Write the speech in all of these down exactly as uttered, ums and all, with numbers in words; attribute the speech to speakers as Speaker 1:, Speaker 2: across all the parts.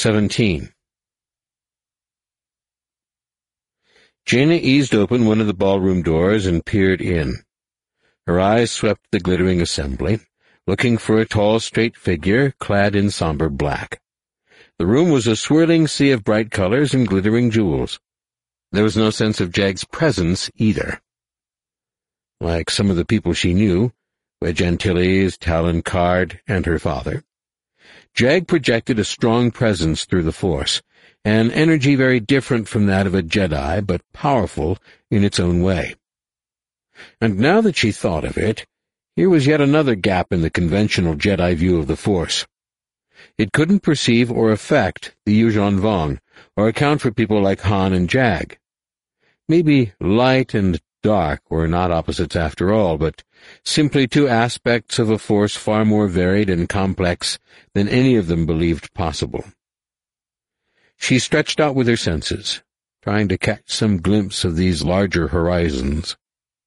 Speaker 1: seventeen. Jaina eased open one of the ballroom doors and peered in. Her eyes swept the glittering assembly, looking for a tall, straight figure clad in somber black. The room was a swirling sea of bright colors and glittering jewels. There was no sense of Jag's presence either. Like some of the people she knew, Wedge Antilles, Talon Card, and her father, Jag projected a strong presence through the Force, an energy very different from that of a Jedi, but powerful in its own way. And now that she thought of it, here was yet another gap in the conventional Jedi view of the Force. It couldn't perceive or affect the Yuuzhan Vong, or account for people like Han and Jag. Maybe light and dark were not opposites after all, but simply two aspects of a force far more varied and complex than any of them believed possible. She stretched out with her senses, trying to catch some glimpse of these larger horizons.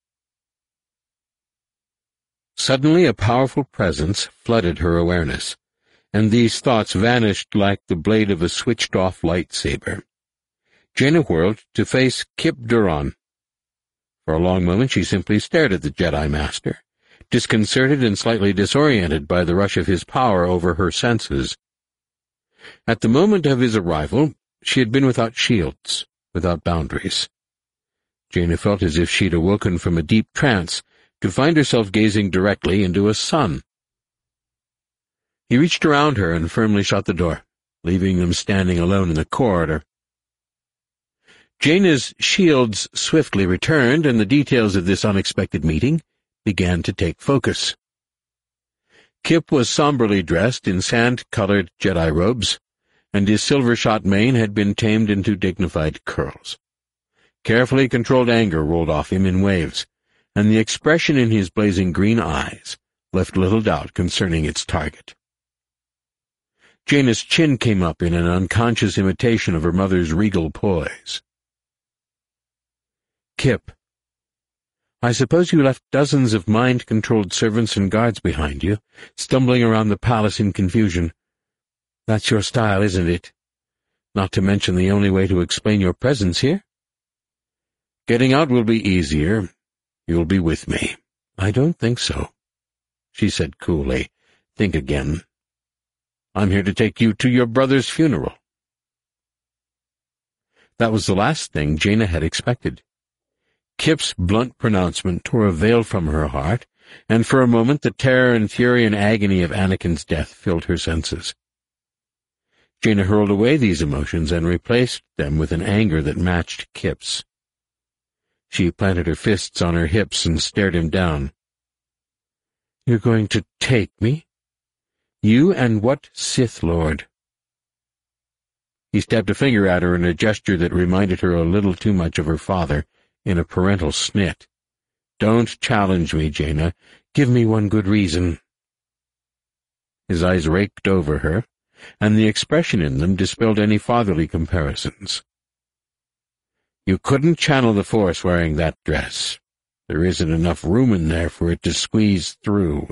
Speaker 1: Suddenly a powerful presence flooded her awareness, and these thoughts vanished like the blade of a switched-off lightsaber. Jaina whirled to face Kyp Durron. For a long moment she simply stared at the Jedi Master, disconcerted and slightly disoriented by the rush of his power over her senses. At the moment of his arrival, she had been without shields, without boundaries. Jaina felt as if she'd awoken from a deep trance to find herself gazing directly into a sun. He reached around her and firmly shut the door, leaving them standing alone in the corridor. Jaina's shields swiftly returned, and the details of this unexpected meeting began to take focus. Kyp was somberly dressed in sand-colored Jedi robes, and his silver-shot mane had been tamed into dignified curls. Carefully controlled anger rolled off him in waves, and the expression in his blazing green eyes left little doubt concerning its target. Jaina's chin came up in an unconscious imitation of her mother's regal poise. Kyp, I suppose you left dozens of mind-controlled servants and guards behind you, stumbling around the palace in confusion. That's your style, isn't it? Not to mention the only way to explain your presence here? Getting out will be easier. You'll be with me. I don't think so, she said coolly. Think again. I'm here to take you to your brother's funeral. That was the last thing Jaina had expected. Kyp's blunt pronouncement tore a veil from her heart, and for a moment the terror and fury and agony of Anakin's death filled her senses. Jaina hurled away these emotions and replaced them with an anger that matched Kyp's. She planted her fists on her hips and stared him down. You're going to take me? You and what Sith Lord? He stabbed a finger at her in a gesture that reminded her a little too much of her father, in a parental snit. Don't challenge me, Jaina. Give me one good reason. His eyes raked over her, and the expression in them dispelled any fatherly comparisons. You couldn't channel the Force wearing that dress. There isn't enough room in there for it to squeeze through.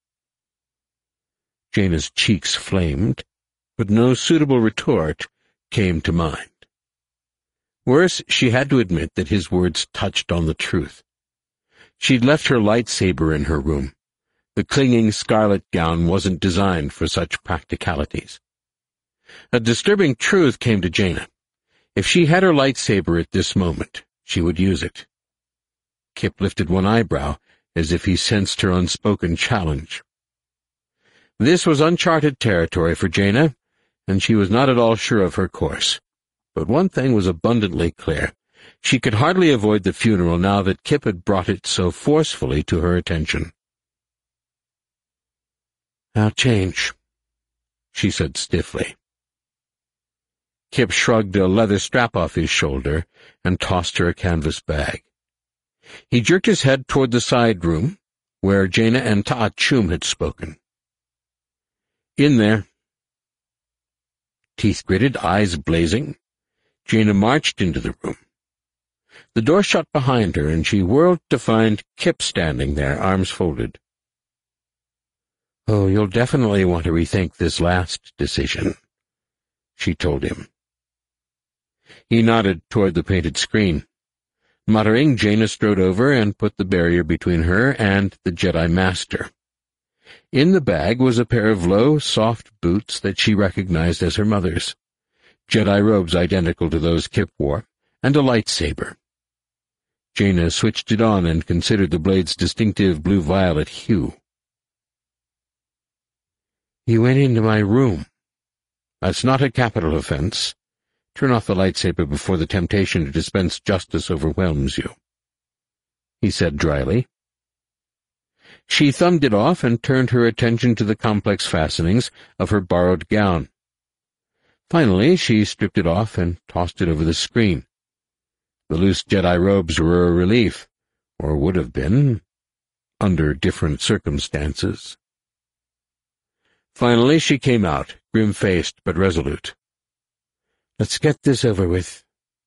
Speaker 1: Jaina's cheeks flamed, but no suitable retort came to mind. Worse, she had to admit that his words touched on the truth. She'd left her lightsaber in her room. The clinging scarlet gown wasn't designed for such practicalities. A disturbing truth came to Jaina. If she had her lightsaber at this moment, she would use it. Kyp lifted one eyebrow, as if he sensed her unspoken challenge. This was uncharted territory for Jaina, and she was not at all sure of her course. But one thing was abundantly clear. She could hardly avoid the funeral now that Kyp had brought it so forcefully to her attention. I'll change, she said stiffly. Kyp shrugged a leather strap off his shoulder and tossed her a canvas bag. He jerked his head toward the side room, where Jaina and Ta'achum had spoken. In there, teeth gritted, eyes blazing, Jaina marched into the room. The door shut behind her, and she whirled to find Kyp standing there, arms folded. Oh, you'll definitely want to rethink this last decision, she told him. He nodded toward the painted screen. Muttering, Jaina strode over and put the barrier between her and the Jedi Master. In the bag was a pair of low, soft boots that she recognized as her mother's, Jedi robes identical to those Kip wore, and a lightsaber. Jaina switched it on and considered the blade's distinctive blue-violet hue. "You went into my room. That's not a capital offense. Turn off the lightsaber before the temptation to dispense justice overwhelms you," he said dryly. She thumbed it off and turned her attention to the complex fastenings of her borrowed gown. Finally, she stripped it off and tossed it over the screen. The loose Jedi robes were a relief, or would have been, under different circumstances. Finally, she came out, grim-faced but resolute. "Let's get this over with."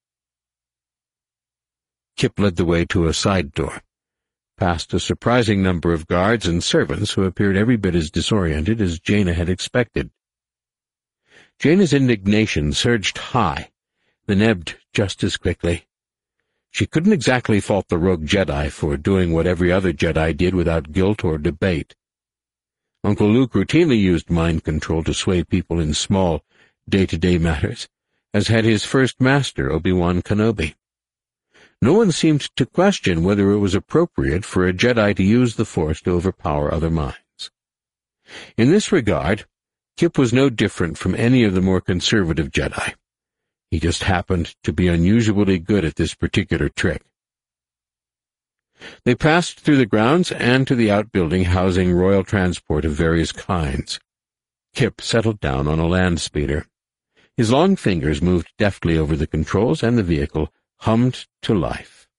Speaker 1: Kip led the way to a side door, past a surprising number of guards and servants who appeared every bit as disoriented as Jaina had expected. Jaina's indignation surged high, then ebbed just as quickly. She couldn't exactly fault the rogue Jedi for doing what every other Jedi did without guilt or debate. Uncle Luke routinely used mind control to sway people in small, day-to-day matters, as had his first master, Obi-Wan Kenobi. No one seemed to question whether it was appropriate for a Jedi to use the Force to overpower other minds. In this regard, Kip was no different from any of the more conservative Jedi. He just happened to be unusually good at this particular trick. They passed through the grounds and to the outbuilding housing royal transport of various kinds. Kip settled down on a land speeder. His long fingers moved deftly over the controls, and the vehicle hummed to life.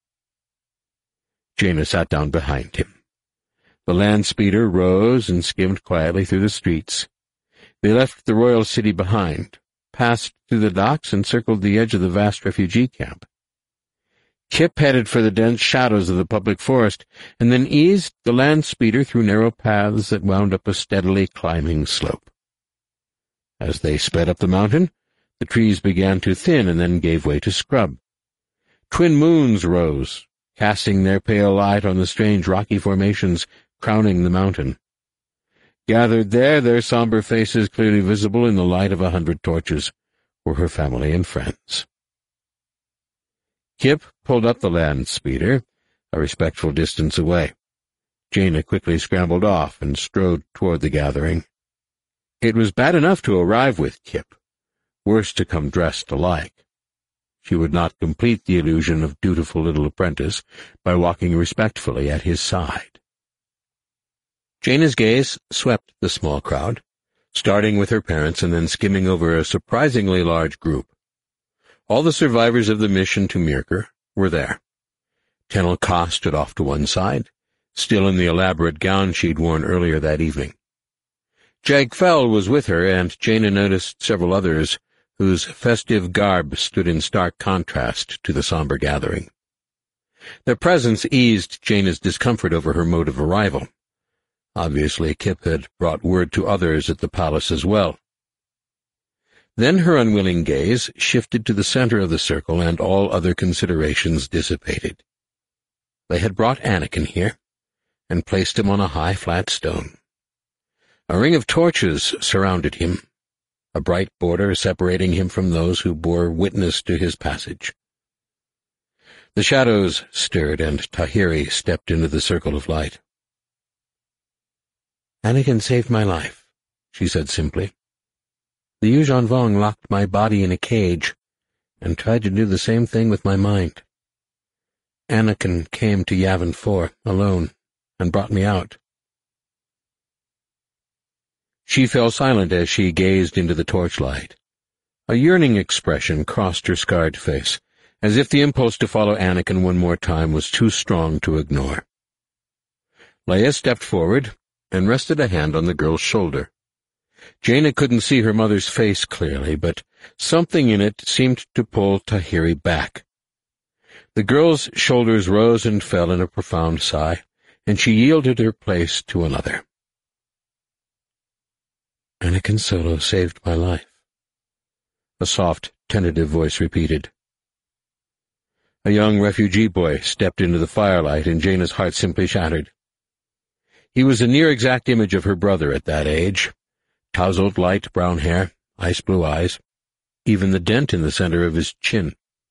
Speaker 1: Jaina sat down behind him. The land speeder rose and skimmed quietly through the streets. They left the royal city behind, passed through the docks, and circled the edge of the vast refugee camp. Kip headed for the dense shadows of the public forest, and then eased the land speeder through narrow paths that wound up a steadily climbing slope. As they sped up the mountain, the trees began to thin and then gave way to scrub. Twin moons rose, casting their pale light on the strange rocky formations crowning the mountain. Gathered there, their somber faces clearly visible in the light of a hundred torches, were her family and friends. Kip pulled up the land speeder, a respectful distance away. Jaina quickly scrambled off and strode toward the gathering. It was bad enough to arrive with Kip, worse to come dressed alike. She would not complete the illusion of dutiful little apprentice by walking respectfully at his side. Jaina's gaze swept the small crowd, starting with her parents and then skimming over a surprisingly large group. All the survivors of the mission to Myrkr were there. Tenel Ka stood off to one side, still in the elaborate gown she'd worn earlier that evening. Jag Fell was with her, and Jaina noticed several others whose festive garb stood in stark contrast to the somber gathering. Their presence eased Jaina's discomfort over her mode of arrival. Obviously, Kip had brought word to others at the palace as well. Then her unwilling gaze shifted to the center of the circle, and all other considerations dissipated. They had brought Anakin here, and placed him on a high, flat stone. A ring of torches surrounded him, a bright border separating him from those who bore witness to his passage. The shadows stirred, and Tahiri stepped into the circle of light. "Anakin saved my life," she said simply. "The Yuuzhan Vong locked my body in a cage and tried to do the same thing with my mind. Anakin came to Yavin four alone and brought me out." She fell silent as she gazed into the torchlight. A yearning expression crossed her scarred face, as if the impulse to follow Anakin one more time was too strong to ignore. Leia stepped forward and rested a hand on the girl's shoulder. Jaina couldn't see her mother's face clearly, but something in it seemed to pull Tahiri back. The girl's shoulders rose and fell in a profound sigh, and she yielded her place to another. "Anakin Solo saved my life," a soft, tentative voice repeated. A young refugee boy stepped into the firelight, and Jaina's heart simply shattered. He was a near-exact image of her brother at that age, tousled light brown hair, ice-blue eyes, even the dent in the center of his chin.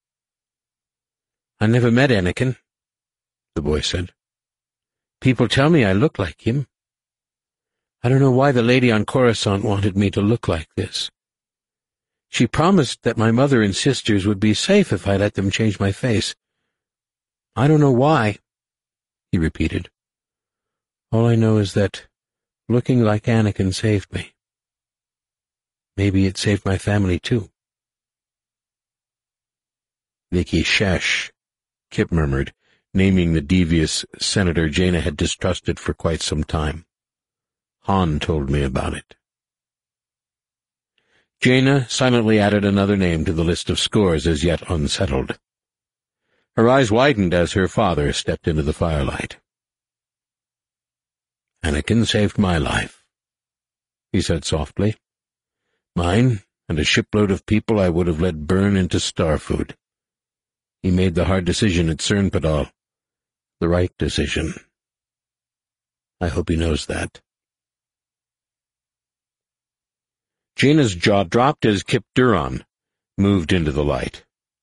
Speaker 1: "I never met Anakin," the boy said. "People tell me I look like him. I don't know why the lady on Coruscant wanted me to look like this. She promised that my mother and sisters would be safe if I let them change my face. I don't know why," he repeated. "All I know is that looking like Anakin saved me. Maybe it saved my family, too." "Vicky Shesh," Kip murmured, naming the devious senator Jaina had distrusted for quite some time. "Han told me about it." Jaina silently added another name to the list of scores as yet unsettled. Her eyes widened as her father stepped into the firelight. "Anakin saved my life," he said softly. "Mine and a shipload of people I would have let burn into star food. He made the hard decision at Cern Padal. The right decision. I hope he knows that." Jaina's jaw dropped as Kip Duron moved into the light.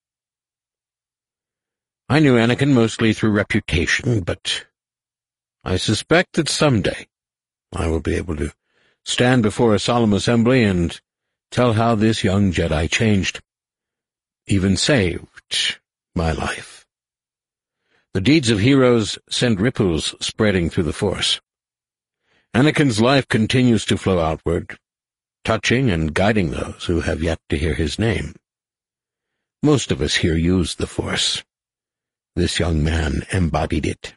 Speaker 1: "I knew Anakin mostly through reputation, but I suspect that someday I will be able to stand before a solemn assembly and tell how this young Jedi changed, even saved, my life. The deeds of heroes send ripples spreading through the Force. Anakin's life continues to flow outward, touching and guiding those who have yet to hear his name. Most of us here use the Force. This young man embodied it."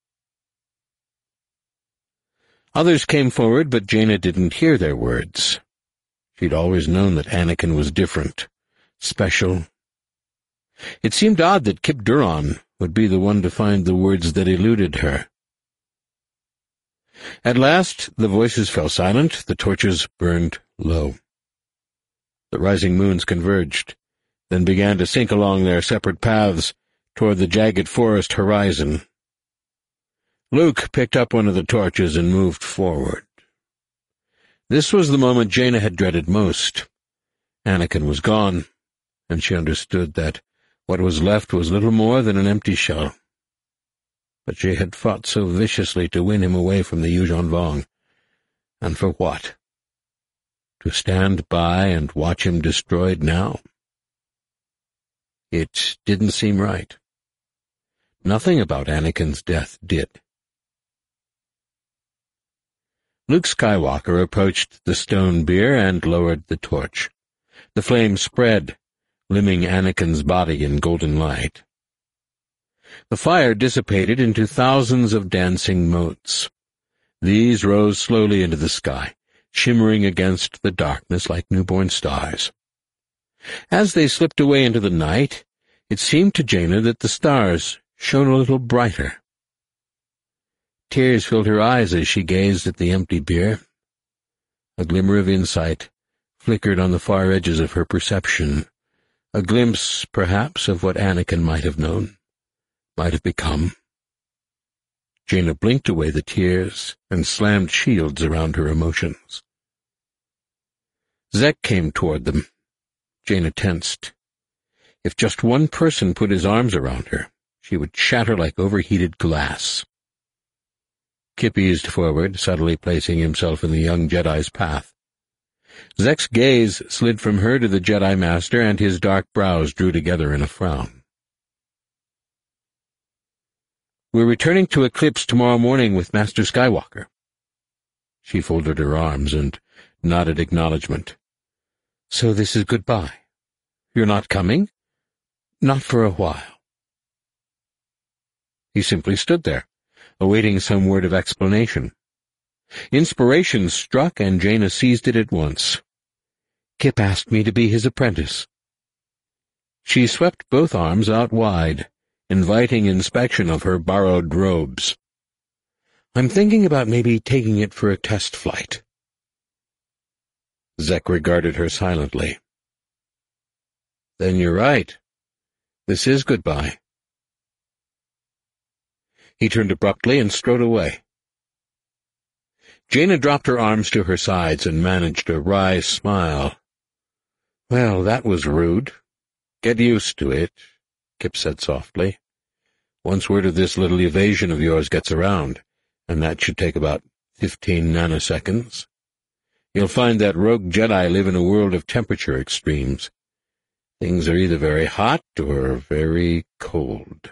Speaker 1: Others came forward, but Jaina didn't hear their words. She'd always known that Anakin was different, special. It seemed odd that Kip Duron would be the one to find the words that eluded her. At last the voices fell silent, the torches burned low. The rising moons converged, then began to sink along their separate paths toward the jagged forest horizon. Luke picked up one of the torches and moved forward. This was the moment Jaina had dreaded most. Anakin was gone, and she understood that what was left was little more than an empty shell. But she had fought so viciously to win him away from the Yuuzhan Vong. And for what? To stand by and watch him destroyed now? It didn't seem right. Nothing about Anakin's death did. Luke Skywalker approached the stone bier and lowered the torch. The flame spread, limning Anakin's body in golden light. The fire dissipated into thousands of dancing motes. These rose slowly into the sky, shimmering against the darkness like newborn stars. As they slipped away into the night, it seemed to Jaina that the stars shone a little brighter. Tears filled her eyes as she gazed at the empty bier. A glimmer of insight flickered on the far edges of her perception, a glimpse, perhaps, of what Anakin might have known, might have become. Jaina blinked away the tears and slammed shields around her emotions. Zek came toward them. Jaina tensed. If just one person put his arms around her, she would shatter like overheated glass. Kip eased forward, subtly placing himself in the young Jedi's path. Zek's gaze slid from her to the Jedi Master, and his dark brows drew together in a frown. "We're returning to Eclipse tomorrow morning with Master Skywalker." She folded her arms and nodded acknowledgement. "So this is goodbye. You're not coming?" "Not for a while." He simply stood there, awaiting some word of explanation. Inspiration struck, and Jaina seized it at once. "Kip asked me to be his apprentice." She swept both arms out wide, inviting inspection of her borrowed robes. "I'm thinking about maybe taking it for a test flight." Zek regarded her silently. Then you're right. This is goodbye. He turned abruptly and strode away. Jaina dropped her arms to her sides and managed a wry smile. Well, that was rude. Get used to it, Kip said softly. Once word of this little evasion of yours gets around, and that should take about fifteen nanoseconds, you'll find that rogue Jedi live in a world of temperature extremes. Things are either very hot or very cold.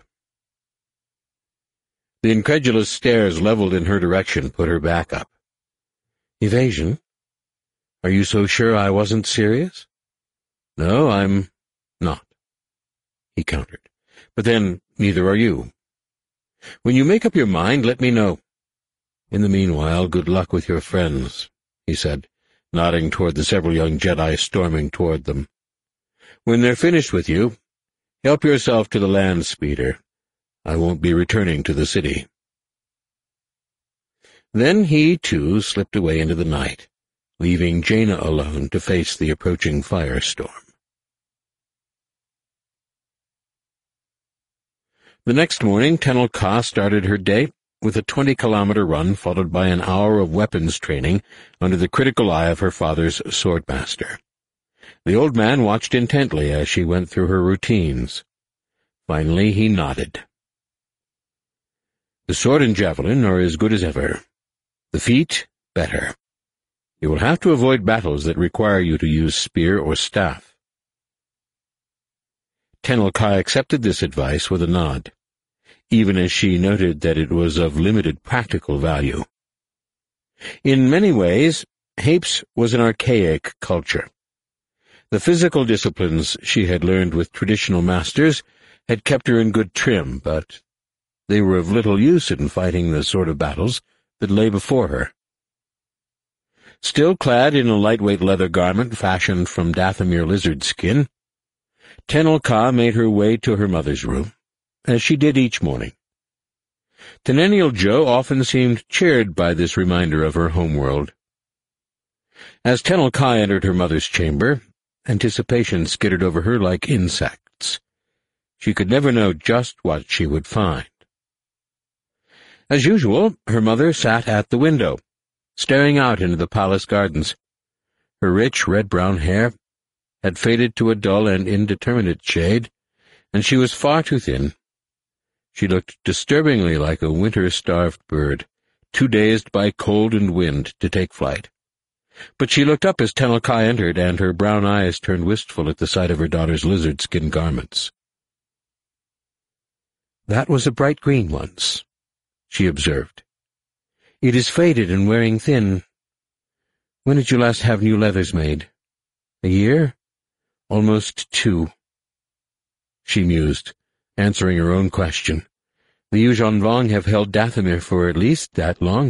Speaker 1: The incredulous stares leveled in her direction put her back up. Evasion? Are you so sure I wasn't serious? No, I'm not, he countered. But then, neither are you. When you make up your mind, let me know. In the meanwhile, good luck with your friends, he said, nodding toward the several young Jedi storming toward them. When they're finished with you, help yourself to the land speeder. I won't be returning to the city. Then he, too, slipped away into the night, leaving Jaina alone to face the approaching firestorm. The next morning, Tenel Ka started her day with a twenty-kilometer run followed by an hour of weapons training under the critical eye of her father's swordmaster. The old man watched intently as she went through her routines. Finally, he nodded. The sword and javelin are as good as ever. The feet, better. You will have to avoid battles that require you to use spear or staff. Tenel Ka accepted this advice with a nod, even as she noted that it was of limited practical value. In many ways, Hapes was an archaic culture. The physical disciplines she had learned with traditional masters had kept her in good trim, but they were of little use in fighting the sort of battles that lay before her. Still clad in a lightweight leather garment fashioned from Dathomir lizard skin, Tenel Ka made her way to her mother's room, as she did each morning. Tenennial Jo often seemed cheered by this reminder of her homeworld. As Tenel Ka entered her mother's chamber, anticipation skittered over her like insects. She could never know just what she would find. As usual, her mother sat at the window, staring out into the palace gardens. Her rich red-brown hair had faded to a dull and indeterminate shade, and she was far too thin. She looked disturbingly like a winter-starved bird, too dazed by cold and wind to take flight. But she looked up as Tenel Ka entered, and her brown eyes turned wistful at the sight of her daughter's lizard-skin garments. "That was a bright green once," she observed. "It is faded and wearing thin. When did you last have new leathers made? A year? Almost two." She mused, answering her own question. The Yuuzhan Vong have held Dathomir for at least that long.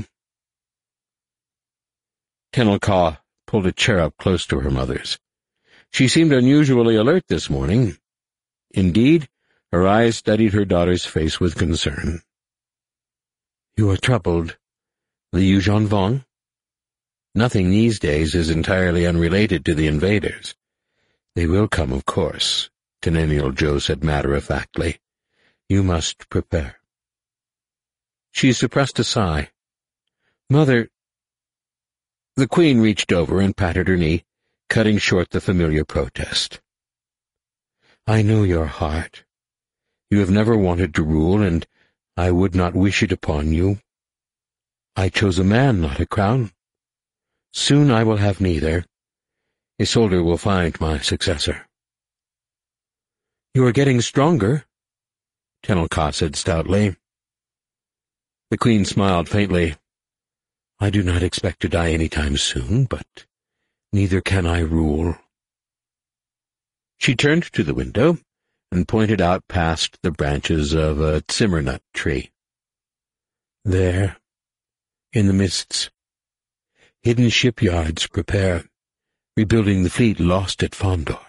Speaker 1: Tenel Ka pulled a chair up close to her mother's. She seemed unusually alert this morning. Indeed, her eyes studied her daughter's face with concern. "You are troubled. The Yuuzhan Vong?" "Nothing these days is entirely unrelated to the invaders. They will come, of course," Tenennial Jo said matter-of-factly. "You must prepare." She suppressed a sigh. "Mother—" The Queen reached over and patted her knee, cutting short the familiar protest. "I know your heart. You have never wanted to rule, and I would not wish it upon you. I chose a man, not a crown. Soon I will have neither. Isolde will find my successor." "You are getting stronger," Tenel Ka said stoutly. The Queen smiled faintly. "I do not expect to die any time soon, but neither can I rule." She turned to the window and pointed out past the branches of a tsimmernut tree. "There, in the mists, hidden shipyards prepare, rebuilding the fleet lost at Fondor."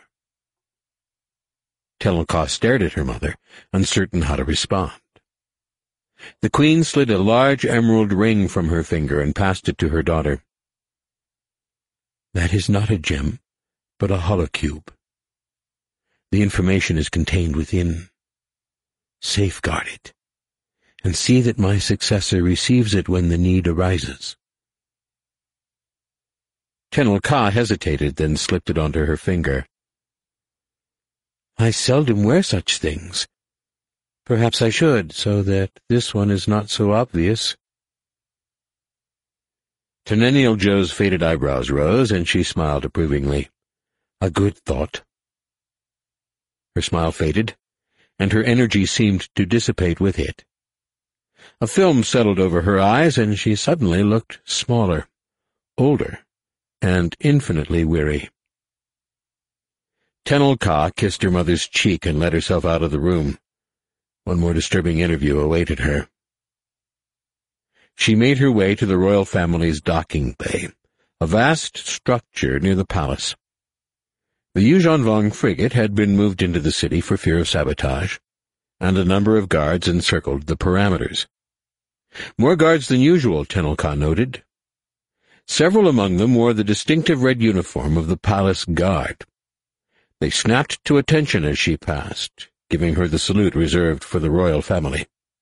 Speaker 1: Tenel Ka stared at her mother, uncertain how to respond. The Queen slid a large emerald ring from her finger and passed it to her daughter. "That is not a gem, but a holocube. The information is contained within. Safeguard it, and see that my successor receives it when the need arises." Tenel Ka hesitated, then slipped it onto her finger. "I seldom wear such things. Perhaps I should, so that this one is not so obvious." Tenennial Joe's faded eyebrows rose, and she smiled approvingly. "A good thought." Her smile faded, and her energy seemed to dissipate with it. A film settled over her eyes, and she suddenly looked smaller, older, and infinitely weary. Tenel Ka kissed her mother's cheek and let herself out of the room. One more disturbing interview awaited her. She made her way to the royal family's docking bay, a vast structure near the palace. The Yuzhanvong frigate had been moved into the city for fear of sabotage, and a number of guards encircled the perimeters. More guards than usual, Tenel Ka noted. Several among them wore the distinctive red uniform of the palace guard. They snapped to attention as she passed, giving her the salute reserved for the royal family.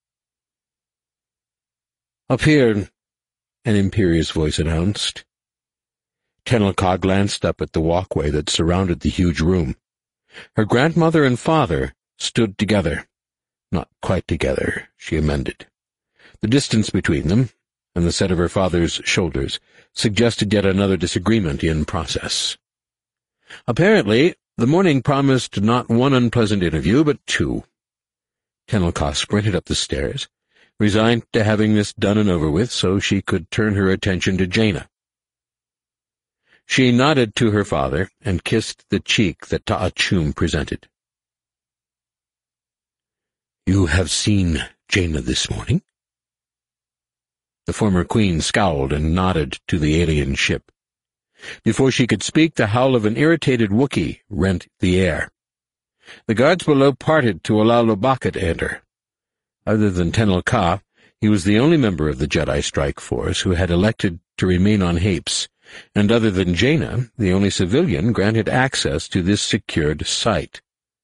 Speaker 1: "Up here," an imperious voice announced. Tenel Ka glanced up at the walkway that surrounded the huge room. Her grandmother and father stood together. Not quite together, she amended. The distance between them, and the set of her father's shoulders, suggested yet another disagreement in process. Apparently, the morning promised not one unpleasant interview, but two. Tenel Ka sprinted up the stairs, resigned to having this done and over with so she could turn her attention to Jaina. She nodded to her father and kissed the cheek that Ta'achum presented. "You have seen Jaina this morning?" The former queen scowled and nodded to the alien ship. Before she could speak, the howl of an irritated Wookiee rent the air. The guards below parted to allow Lobaka to enter. Other than Tenel Ka, he was the only member of the Jedi Strike Force who had elected to remain on Hapes, and other than Jaina, the only civilian granted access to this secured site.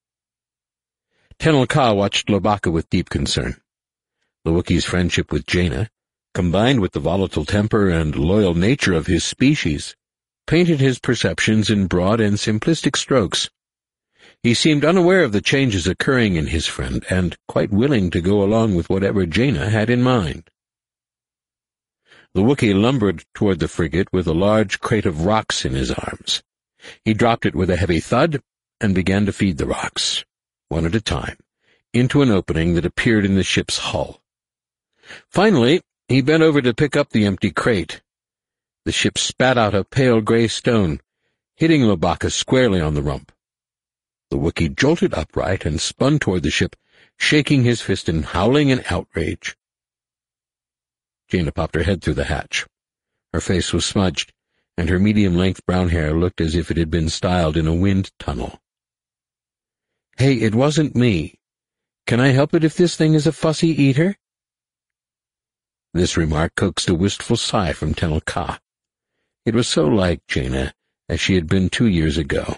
Speaker 1: Tenel Ka watched Lobaka with deep concern. The Wookiee's friendship with Jaina, combined with the volatile temper and loyal nature of his species, painted his perceptions in broad and simplistic strokes. He seemed unaware of the changes occurring in his friend, and quite willing to go along with whatever Jaina had in mind. The Wookiee lumbered toward the frigate with a large crate of rocks in his arms. He dropped it with a heavy thud and began to feed the rocks, one at a time, into an opening that appeared in the ship's hull. Finally, he bent over to pick up the empty crate. The ship spat out a pale gray stone, hitting Lobaka squarely on the rump. The Wookiee jolted upright and spun toward the ship, shaking his fist and howling in outrage. Jaina popped her head through the hatch. Her face was smudged, and her medium-length brown hair looked as if it had been styled in a wind tunnel. "Hey, it wasn't me. Can I help it if this thing is a fussy eater?" This remark coaxed a wistful sigh from Tenel Ka. It was so like Jaina as she had been two years ago.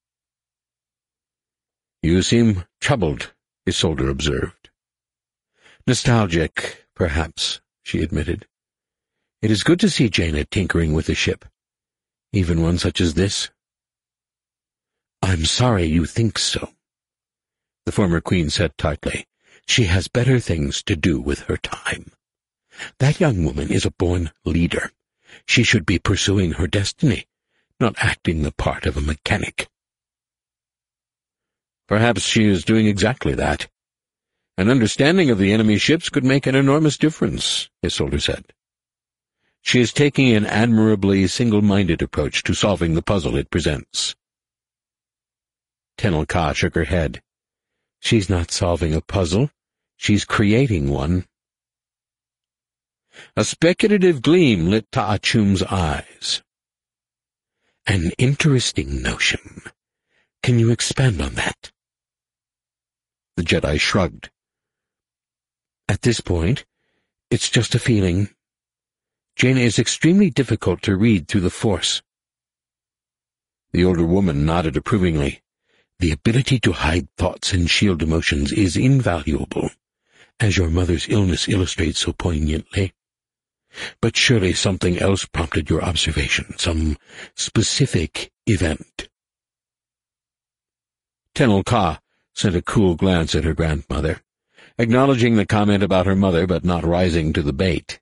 Speaker 1: "You seem troubled," Isolde observed. "Nostalgic, perhaps," she admitted. "It is good to see Jaina tinkering with the ship, even one such as this." "I'm sorry you think so," the former queen said tartly. "She has better things to do with her time. That young woman is a born leader. She should be pursuing her destiny, not acting the part of a mechanic." "Perhaps she is doing exactly that. An understanding of the enemy ships could make an enormous difference," Isolde said. "She is taking an admirably single-minded approach to solving the puzzle it presents." Tenel Ka shook her head. "She's not solving a puzzle. She's creating one." A speculative gleam lit Ta'achum's eyes. "An interesting notion. Can you expand on that?" The Jedi shrugged. "At this point, it's just a feeling. Jaina is extremely difficult to read through the Force." The older woman nodded approvingly. The ability to hide thoughts and shield emotions is invaluable, as your mother's illness illustrates so poignantly. But surely something else prompted your observation, some specific event. Tenel Ka sent a cool glance at her grandmother, acknowledging the comment about her mother but not rising to the bait.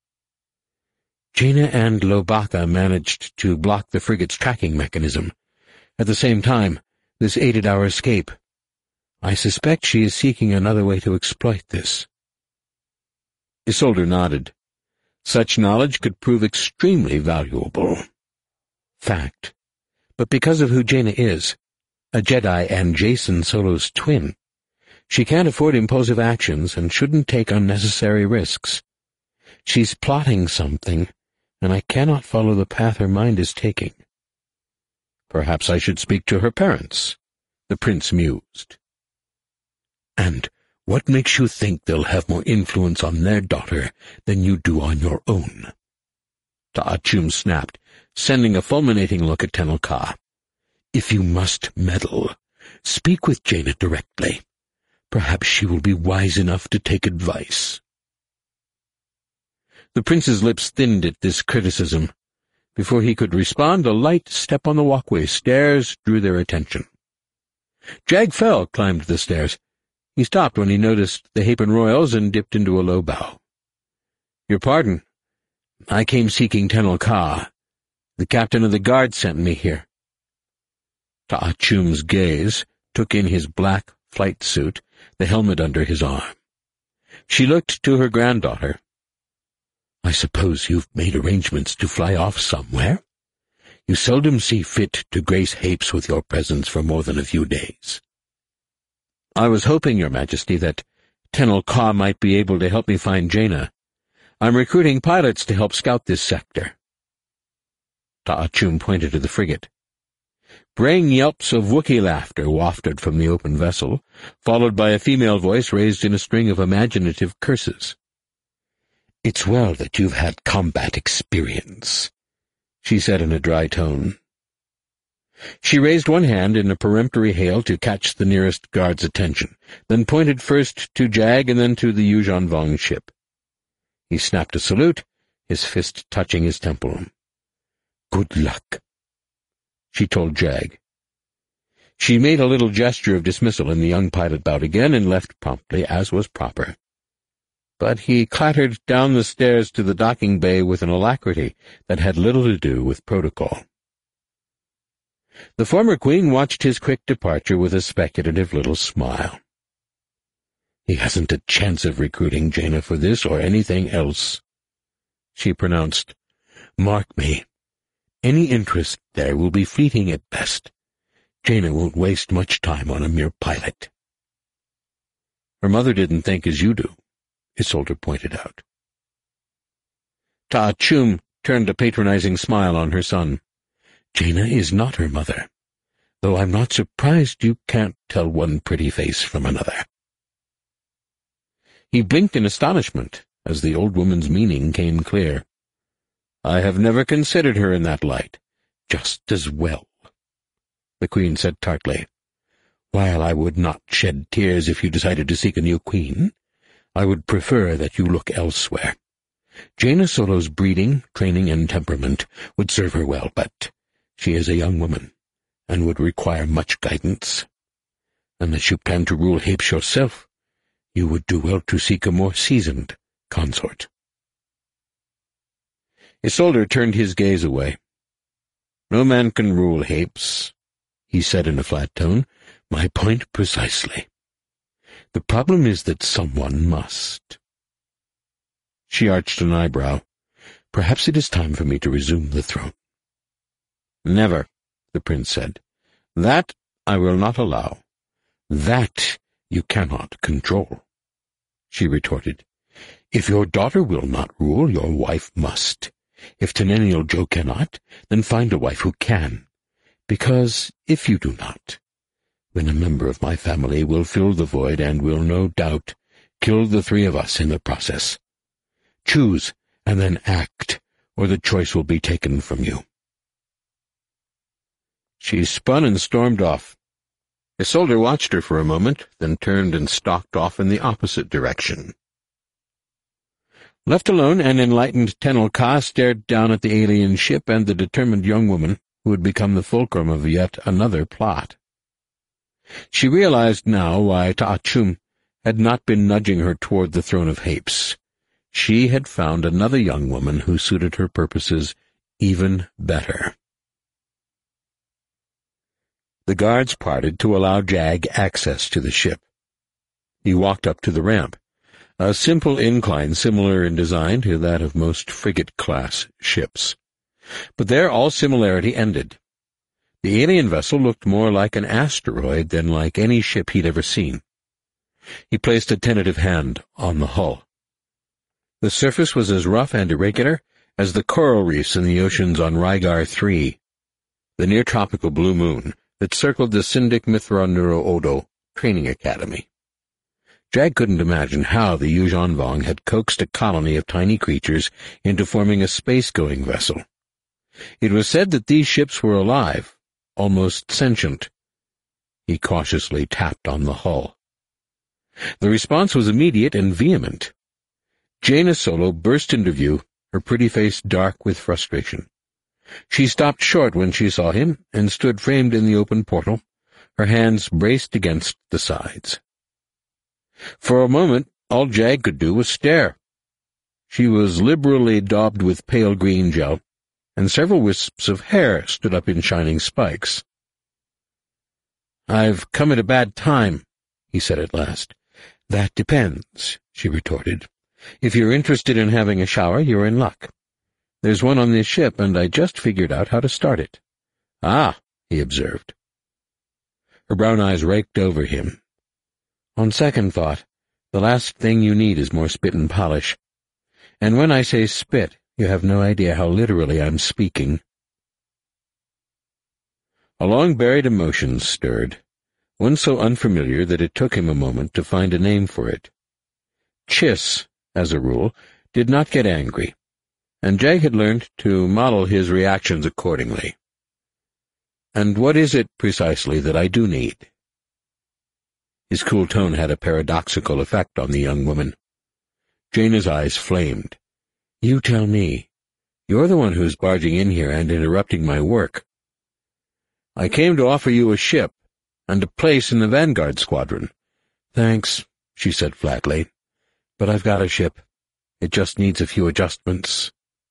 Speaker 1: Jaina and Lobaka managed to block the frigate's tracking mechanism. At the same time, this aided our escape. I suspect she is seeking another way to exploit this. Isolde nodded. Such knowledge could prove extremely valuable. Fact. But because of who Jaina is, a Jedi and Jacen Solo's twin, she can't afford impulsive actions and shouldn't take unnecessary risks. She's plotting something, and I cannot follow the path her mind is taking. Perhaps I should speak to her parents, the prince mused. And what makes you think they'll have more influence on their daughter than you do on your own? Ta'achum snapped, sending a fulminating look at Tenel Ka. If you must meddle, speak with Jaina directly. Perhaps she will be wise enough to take advice. The prince's lips thinned at this criticism. Before he could respond, a light step on the walkway stairs drew their attention. Jag Fell climbed the stairs. He stopped when he noticed the Hapen Royals and dipped into a low bow. Your pardon. I came seeking Tenel Ka. The captain of the guard sent me here. Ta'achum's gaze took in his black flight suit, the helmet under his arm. She looked to her granddaughter. I suppose you've made arrangements to fly off somewhere? You seldom see fit to grace Hapes with your presence for more than a few days. I was hoping, Your Majesty, that Tenel Ka might be able to help me find Jaina. I'm recruiting pilots to help scout this sector. Ta'achum pointed to the frigate. Braying yelps of Wookiee laughter wafted from the open vessel, followed by a female voice raised in a string of imaginative curses. It's well that you've had combat experience, she said in a dry tone. She raised one hand in a peremptory hail to catch the nearest guard's attention, then pointed first to Jag and then to the Yuuzhan Vong ship. He snapped a salute, his fist touching his temple. Good luck, she told Jag. She made a little gesture of dismissal, and the young pilot bowed again and left promptly, as was proper. But he clattered down the stairs to the docking bay with an alacrity that had little to do with protocol. The former queen watched his quick departure with a speculative little smile. He hasn't a chance of recruiting Jaina for this or anything else, she pronounced. Mark me. Any interest there will be fleeting at best. Jaina won't waste much time on a mere pilot. Her mother didn't think as you do, Isolde pointed out. Ta'achum turned a patronizing smile on her son. Jaina is not her mother, though I'm not surprised you can't tell one pretty face from another. He blinked in astonishment as the old woman's meaning came clear. I have never considered her in that light. Just as well, the queen said tartly. While I would not shed tears if you decided to seek a new queen, I would prefer that you look elsewhere. Jaina Solo's breeding, training, and temperament would serve her well, but she is a young woman, and would require much guidance. Unless you plan to rule Hapes yourself, you would do well to seek a more seasoned consort. Isolde turned his gaze away. No man can rule Hapes, he said in a flat tone. My point precisely. The problem is that someone must. She arched an eyebrow. Perhaps it is time for me to resume the throne. Never, the prince said. That I will not allow. That you cannot control, she retorted. If your daughter will not rule, your wife must. If Tenennial Joe cannot, then find a wife who can. Because if you do not, then a member of my family will fill the void and will no doubt kill the three of us in the process. Choose, and then act, or the choice will be taken from you. She spun and stormed off. Isolde watched her for a moment, then turned and stalked off in the opposite direction. Left alone, an enlightened Tenel Ka stared down at the alien ship and the determined young woman who had become the fulcrum of yet another plot. She realized now why Ta'achum had not been nudging her toward the throne of Hapes. She had found another young woman who suited her purposes even better. The guards parted to allow Jag access to the ship. He walked up to the ramp, a simple incline similar in design to that of most frigate-class ships. But there all similarity ended. The alien vessel looked more like an asteroid than like any ship he'd ever seen. He placed a tentative hand on the hull. The surface was as rough and irregular as the coral reefs in the oceans on Rygar three, the near-tropical blue moon that circled the Syndic Mithra Neuro Odo training academy. Jag couldn't imagine how the Yuuzhan Vong had coaxed a colony of tiny creatures into forming a space-going vessel. It was said that these ships were alive, almost sentient. He cautiously tapped on the hull. The response was immediate and vehement. Jaina Solo burst into view, her pretty face dark with frustration. She stopped short when she saw him and stood framed in the open portal, her hands braced against the sides. For a moment, all Jag could do was stare. She was liberally daubed with pale green gel, and several wisps of hair stood up in shining spikes. "I've come at a bad time," he said at last. "That depends," she retorted. "If you're interested in having a shower, you're in luck. There's one on this ship, and I just figured out how to start it." "Ah," he observed. Her brown eyes raked over him. "On second thought, the last thing you need is more spit and polish. And when I say spit, you have no idea how literally I'm speaking." A long-buried emotion stirred, one so unfamiliar that it took him a moment to find a name for it. Chiss, as a rule, did not get angry, and Jag had learned to model his reactions accordingly. "And what is it, precisely, that I do need?" His cool tone had a paradoxical effect on the young woman. Jaina's eyes flamed. "You tell me. You're the one who's barging in here and interrupting my work." "I came to offer you a ship, and a place in the Vanguard Squadron." "Thanks," she said flatly, "but I've got a ship. It just needs a few adjustments."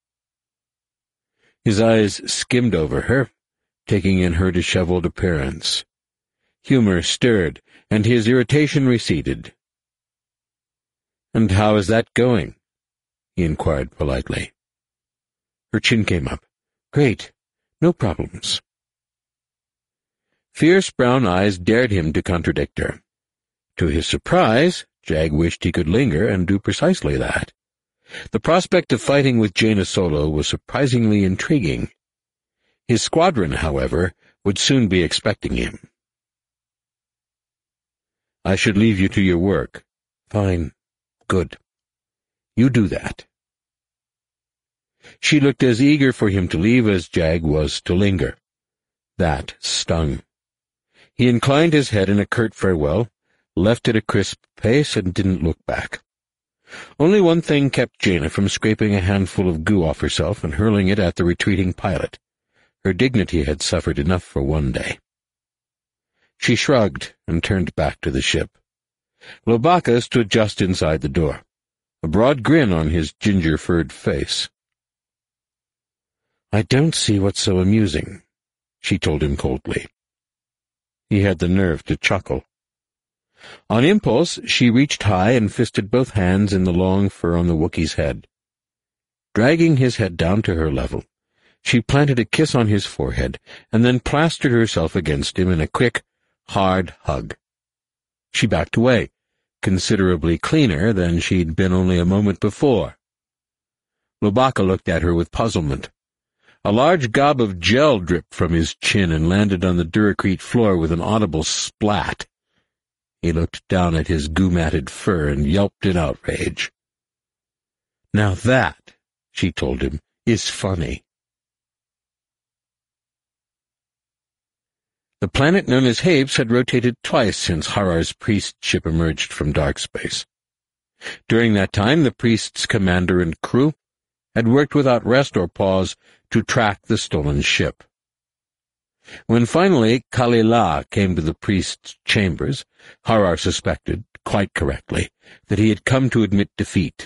Speaker 1: His eyes skimmed over her, taking in her disheveled appearance. Humor stirred, and his irritation receded. "And how is that going?" he inquired politely. Her chin came up. "Great. No problems." Fierce brown eyes dared him to contradict her. To his surprise, Jag wished he could linger and do precisely that. The prospect of fighting with Jaina Solo was surprisingly intriguing. His squadron, however, would soon be expecting him. "I should leave you to your work." "Fine. Good. You do that." She looked as eager for him to leave as Jag was to linger. That stung. He inclined his head in a curt farewell, left at a crisp pace, and didn't look back. Only one thing kept Jaina from scraping a handful of goo off herself and hurling it at the retreating pilot. Her dignity had suffered enough for one day. She shrugged and turned back to the ship. Lobaka stood just inside the door, a broad grin on his ginger-furred face. "I don't see what's so amusing," she told him coldly. He had the nerve to chuckle. On impulse, she reached high and fisted both hands in the long fur on the Wookiee's head. Dragging his head down to her level, she planted a kiss on his forehead and then plastered herself against him in a quick, hard hug. She backed away, considerably cleaner than she'd been only a moment before. Lobaka looked at her with puzzlement. A large gob of gel dripped from his chin and landed on the Duracrete floor with an audible splat. He looked down at his goo-matted fur and yelped in outrage. "Now that," she told him, "is funny." The planet known as Hapes had rotated twice since Harar's priest ship emerged from dark space. During that time, the priest's commander and crew had worked without rest or pause to track the stolen ship. When finally Kali-La came to the priest's chambers, Harar suspected, quite correctly, that he had come to admit defeat.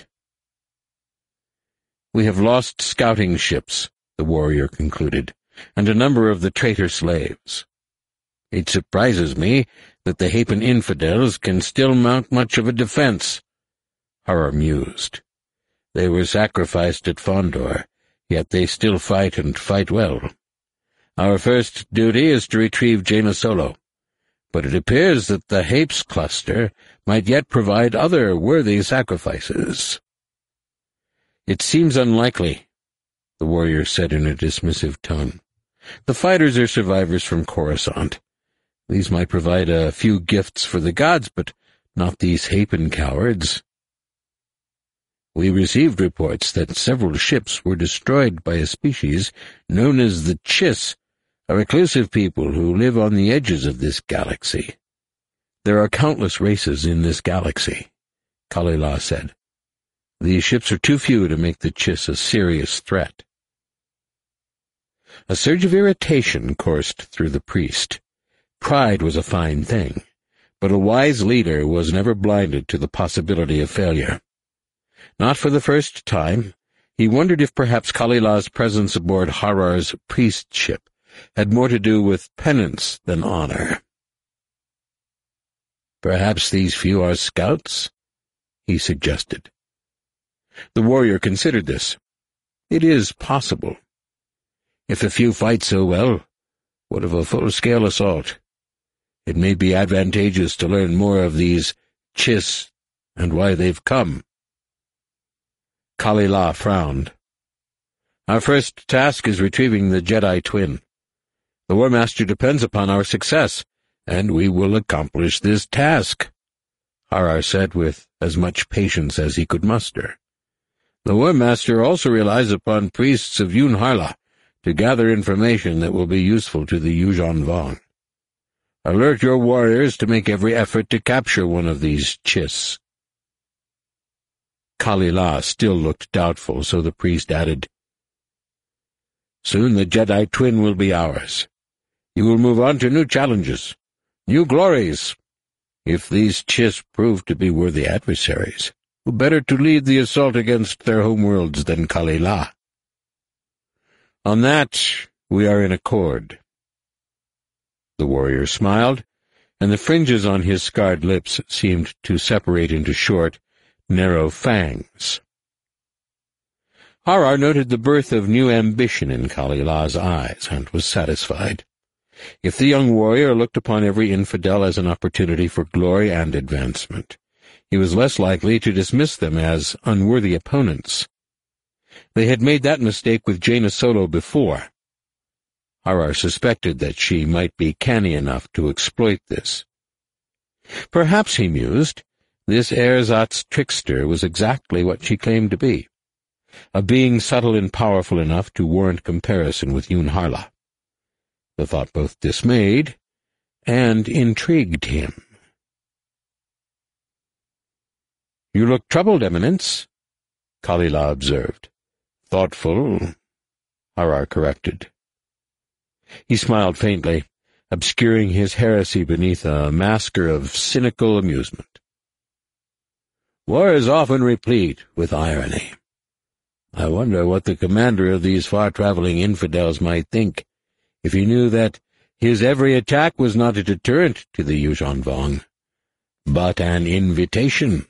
Speaker 1: "We have lost scouting ships," the warrior concluded, "and a number of the traitor slaves. It surprises me that the Hapan infidels can still mount much of a defense." Harar mused. "They were sacrificed at Fondor, yet they still fight and fight well. Our first duty is to retrieve Jaina Solo, but it appears that the Hapes cluster might yet provide other worthy sacrifices." "It seems unlikely," the warrior said in a dismissive tone. "The fighters are survivors from Coruscant. These might provide a few gifts for the gods, but not these Hapan cowards." "We received reports that several ships were destroyed by a species known as the Chiss, a reclusive people who live on the edges of this galaxy. There are countless races in this galaxy," Kali-La said. "These ships are too few to make the Chiss a serious threat." A surge of irritation coursed through the priest. Pride was a fine thing, but a wise leader was never blinded to the possibility of failure. Not for the first time, he wondered if perhaps Kali-La's presence aboard Harar's priest ship had more to do with penance than honor. "Perhaps these few are scouts?" he suggested. The warrior considered this. It is possible. If a few fight so well, what of a full-scale assault? It may be advantageous to learn more of these Chiss and why they've come. Kali-La frowned. "Our first task is retrieving the Jedi twin. The War Master depends upon our success, and we will accomplish this task," Harar said with as much patience as he could muster. "The War Master also relies upon priests of Yun-Harla to gather information that will be useful to the Yuuzhan Vong. Alert your warriors to make every effort to capture one of these Chiss." Kali-La still looked doubtful, so the priest added, "Soon the Jedi twin will be ours. You will move on to new challenges, new glories. If these Chiss prove to be worthy adversaries, who better to lead the assault against their homeworlds than Kali-La? On that, we are in accord." The warrior smiled, and the fringes on his scarred lips seemed to separate into short, narrow fangs. Harar noted the birth of new ambition in Kali-La's eyes, and was satisfied. If the young warrior looked upon every infidel as an opportunity for glory and advancement, he was less likely to dismiss them as unworthy opponents. They had made that mistake with Jaina Solo before. Harar suspected that she might be canny enough to exploit this. Perhaps, he mused, this ersatz trickster was exactly what she claimed to be, a being subtle and powerful enough to warrant comparison with Yun-Harla. The thought both dismayed and intrigued him. "You look troubled, Eminence," Kali-La observed. "Thoughtful," Harar corrected. He smiled faintly, obscuring his heresy beneath a masker of cynical amusement. "War is often replete with irony. I wonder what the commander of these far-traveling infidels might think if he knew that his every attack was not a deterrent to the Yuuzhan Vong, but an invitation."